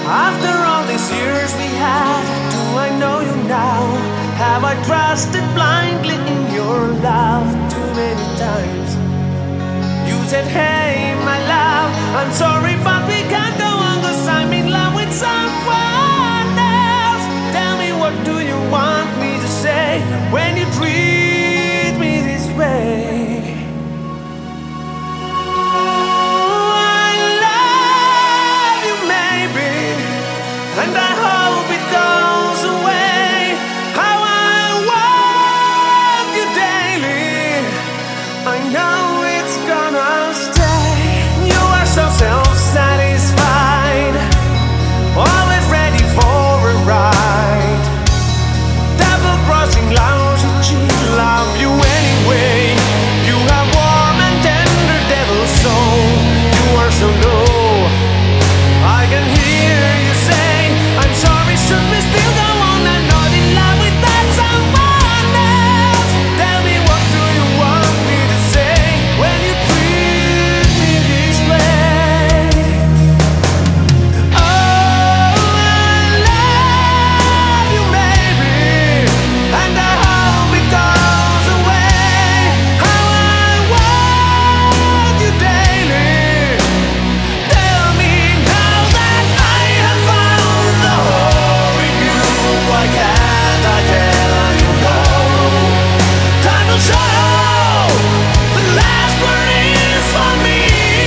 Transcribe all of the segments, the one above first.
After all these years we had, do I know you now? Have I trusted blindly in your love too many times? You said, hey, my love, I'm sorry, but we can't go on, 'cause I'm in love with someone else. Tell me, what do you want me to say when you treat me this way? And I hope it goes away. How I want you daily, I know it's gonna stay. You are so self-satisfied, always ready for a ride. Double-crossing loves to cheat, love you anyway. You have warm and tender devil soul. You are so low, I can hear you say, I'm sorry, should we still go on? I'm not in love with that someone else. Tell me, what do you want me to say when you treat me this way? Oh, I love you, baby, and I hope it goes away. How I want you daily. Tell me now that I have found the hope in you. Why can't I tell you no? Time will show the last word is for me.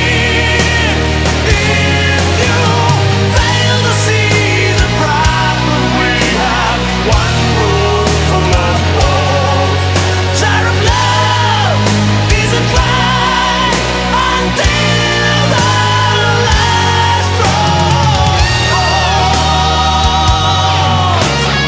If you fail to see the problem we have, one rule for love both. Share of love is a cry until the last drop falls.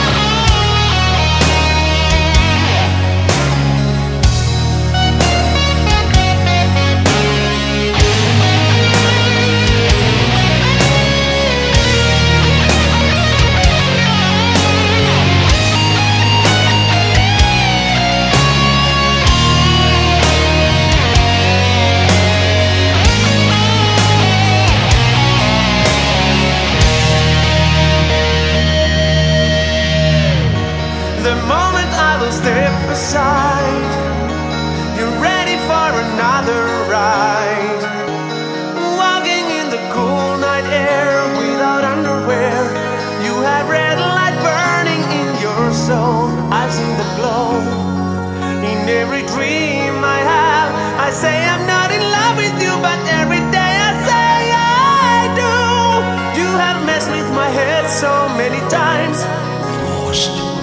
The moment I will step aside, you're ready for another ride. Walking in the cool night air without underwear. You have red light burning in your soul. I've seen the glow in every dream I have. I say I'm not in love with you, but every day I say I do. You have messed with my head so many times. Lost.